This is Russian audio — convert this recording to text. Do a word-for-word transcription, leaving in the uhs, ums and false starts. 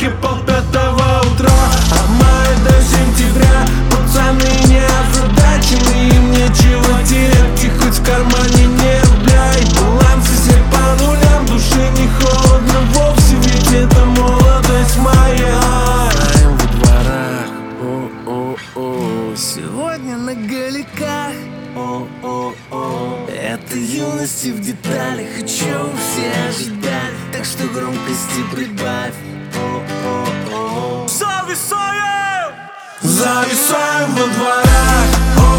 парке полпятого утра. От мая до сентября пацаны не озадачены, им нечего терять, и хоть в кармане не рубля, и балансы все по нулям. Душе не холодно вовсе, ведь это молодость моя. Знаем во дворах, о-о-о, сегодня на галиках, о-о-о, это юности в деталях, и чего все ожидали, так что громкости прибавь. О-о-о, зависаем! Зависаем во дворах,